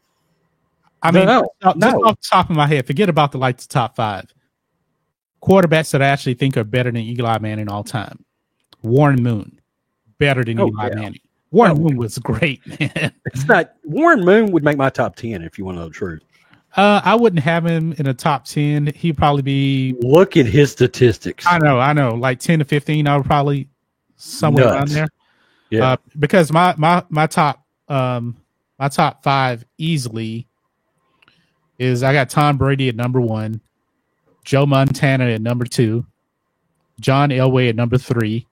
I mean, no, just, no. just off the top of my head, forget about the like the top five quarterbacks that I actually think are better than Eli Manning all time. Warren Moon, better than oh, Eli yeah. Manning. Warren oh. Moon was great, man. It's not Warren Moon would make my top ten if you want to know the truth. Uh, I wouldn't have him in a top ten. He'd probably be. Look at his statistics. I know, I know. Like ten to fifteen, I would probably somewhere Nuts. around there. Yeah, uh, because my my my top um my top five easily is I got Tom Brady at number one, Joe Montana at number two, John Elway at number three,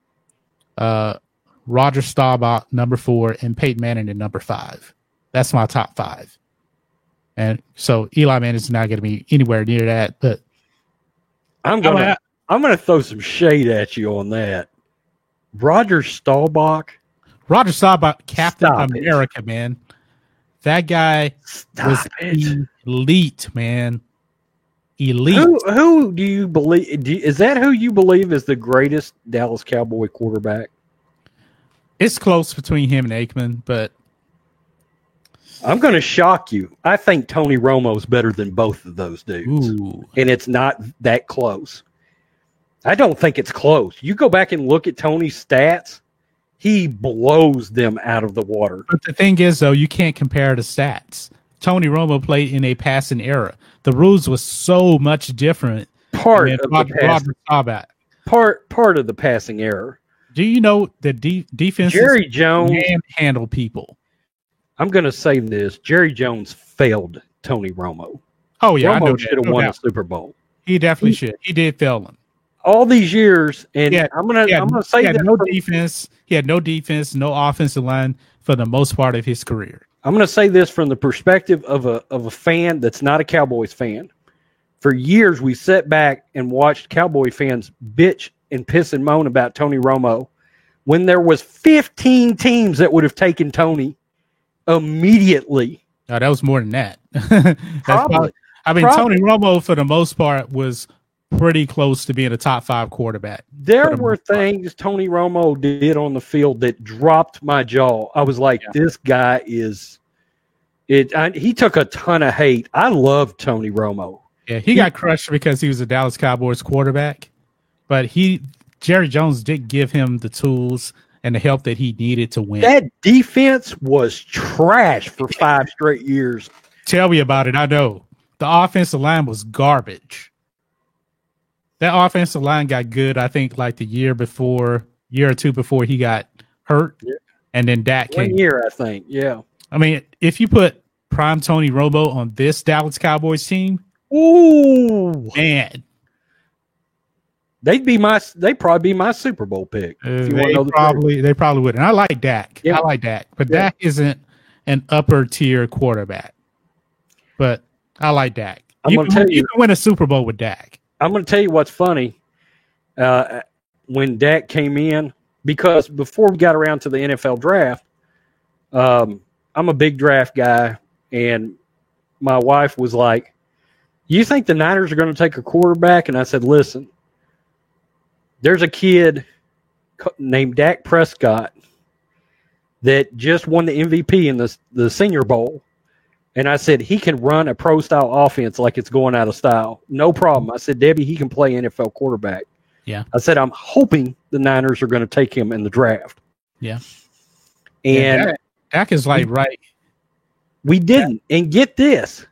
uh, Roger Staubach number four, and Peyton Manning at number five. That's my top five. And so Eli Manning is not going to be anywhere near that, but I'm gonna I'm gonna throw some shade at you on that. Roger Staubach, Roger Staubach, Captain Stop America, it. man. That guy Stop was it. elite, man. Elite. Who who do you believe? Do you, is that who you believe is the greatest Dallas Cowboy quarterback? It's close between him and Aikman, but I'm going to shock you. I think Tony Romo's better than both of those dudes. Ooh. And it's not that close. I don't think it's close. You go back and look at Tony's stats, he blows them out of the water. But the thing is, though, you can't compare the stats. Tony Romo played in a passing era. The rules was so much different. Part of Roger, the pass, Roger Staubach. part part of the passing era. Do you know the de- defense Jerry Jones can handle people? I'm going to say this. Jerry Jones failed Tony Romo. Oh, yeah. Romo I know should have no won doubt. a Super Bowl. He definitely He, should. He did fail him. All these years, and had, I'm going to had, I'm going to say he had that no for, defense. He had no defense, no offensive line for the most part of his career. I'm going to say this from the perspective of a of a fan that's not a Cowboys fan. For years, we sat back and watched Cowboy fans bitch and piss and moan about Tony Romo when there was fifteen teams that would have taken Tony immediately. No, that was more than that. That's Probably. probably, I mean, Probably. Tony Romo, for the most part, was pretty close to being a top five quarterback. There were things Tony Romo did on the field that dropped my jaw. I was like, yeah. this guy is it. I, he took a ton of hate. I love Tony Romo. Yeah, he, he got crushed because he was a Dallas Cowboys quarterback, but he Jerry Jones did give him the tools and the help that he needed to win. That defense was trash for five straight years. Tell me about it. I know. The offensive line was garbage. That offensive line got good, I think, like the year before, year or two before he got hurt. Yeah. And then Dak One came. year, I think. Yeah. I mean, if you put prime Tony Romo on this Dallas Cowboys team, ooh, man. They'd be my they probably be my Super Bowl pick. Uh, if you they, know the probably, truth. they probably would. And I like Dak. Yeah. I like Dak. But yeah. Dak isn't an upper tier quarterback. But I like Dak. I'm you gonna can, tell you, you can win a Super Bowl with Dak. I'm going to tell you what's funny. Uh, when Dak came in, because before we got around to the N F L draft, um, I'm a big draft guy, and my wife was like, you think the Niners are going to take a quarterback? And I said, listen, there's a kid named Dak Prescott that just won the M V P in the, the Senior Bowl. And I said, he can run a pro-style offense like it's going out of style. No problem. I said, Debbie, he can play N F L quarterback. Yeah. I said, I'm hoping the Niners are going to take him in the draft. Yeah. And yeah, Dak, Dak is like, we, right. We didn't. Yeah. And get this.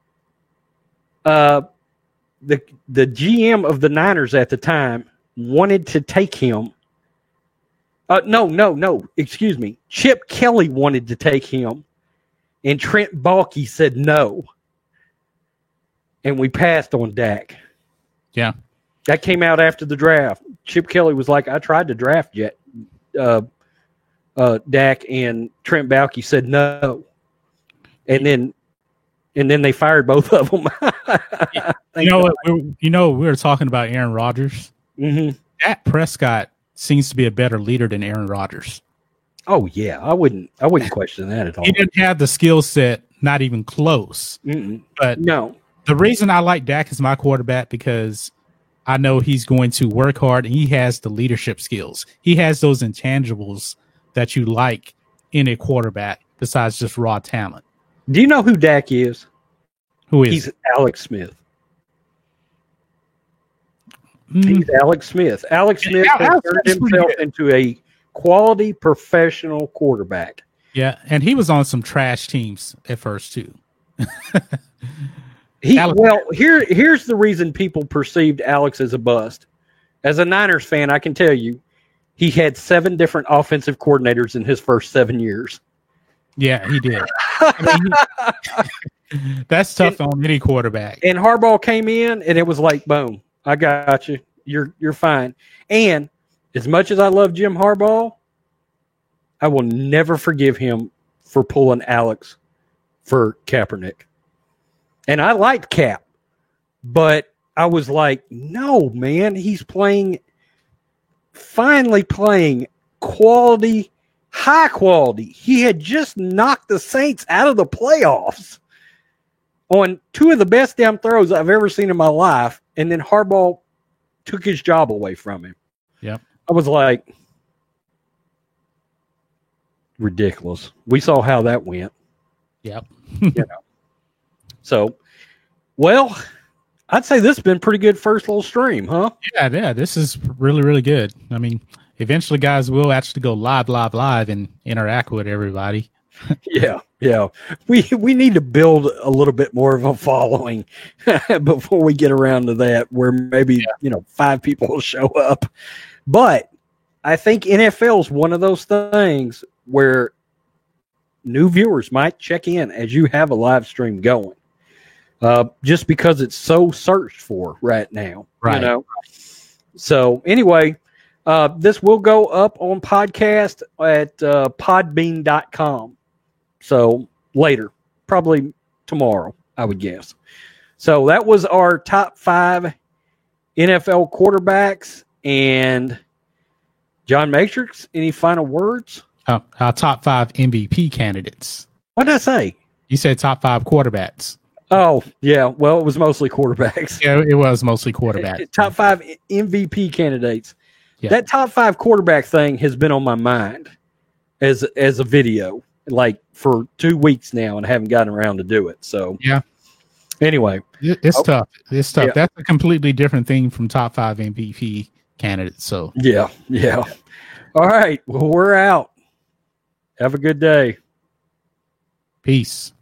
Uh, the the G M of the Niners at the time wanted to take him. Uh, no, no, no. Excuse me. Chip Kelly wanted to take him. And Trent Baalke said no. And we passed on Dak. Yeah. That came out after the draft. Chip Kelly was like, I tried to draft Jet, uh, uh, Dak, and Trent Baalke said no. And then and then they fired both of them. you know what? We, you know, we were talking about Aaron Rodgers. Mm-hmm. Dak Prescott seems to be a better leader than Aaron Rodgers. Oh yeah, I wouldn't. I wouldn't question that at all. He didn't have the skill set, not even close. Mm-mm. But no, the reason I like Dak as my quarterback because I know he's going to work hard and he has the leadership skills. He has those intangibles that you like in a quarterback besides just raw talent. Do you know who Dak is? Who is? He's Alex Smith. Mm. He's Alex Smith. Alex Smith Al- has Alex turned Smith's himself into a quality professional quarterback. Yeah, and he was on some trash teams at first too. he Alex- well, here here's the reason people perceived Alex as a bust. As a Niners fan, I can tell you, he had seven different offensive coordinators in his first seven years. Yeah, he did. I mean, he, that's tough and, on any quarterback. And Harbaugh came in, and it was like, boom, I got you. You're you're fine. And as much as I love Jim Harbaugh, I will never forgive him for pulling Alex for Kaepernick. And I liked Cap, but I was like, no, man, he's playing, finally playing quality, high quality. He had just knocked the Saints out of the playoffs on two of the best damn throws I've ever seen in my life, and then Harbaugh took his job away from him. Yep. I was like, ridiculous. We saw how that went. Yep. you know. So, well, I'd say this has been pretty good first little stream, huh? Yeah, yeah. This is really, really good. I mean, eventually guys will actually go live, live, live and interact with everybody. yeah, yeah. We we need to build a little bit more of a following before we get around to that, where maybe, yeah. you know, five people will show up. But I think N F L is one of those things where new viewers might check in as you have a live stream going, uh, just because it's so searched for right now. Right. You know? So anyway, uh, this will go up on podcast at uh, podbean dot com. So later, probably tomorrow, I would guess. So that was our top five N F L quarterbacks. And John Matrix, any final words? Uh, our top five M V P candidates. What did I say? You said top five quarterbacks. Oh, yeah. Well, it was mostly quarterbacks. Yeah, it was mostly quarterbacks. Top five M V P candidates. Yeah. That top five quarterback thing has been on my mind as as a video, like for two weeks now, and I haven't gotten around to do it. So yeah. Anyway, it, it's oh, tough. It's tough. Yeah. That's a completely different thing from top five M V P candidates. So yeah, yeah. All right. Well, we're out. Have a good day. Peace.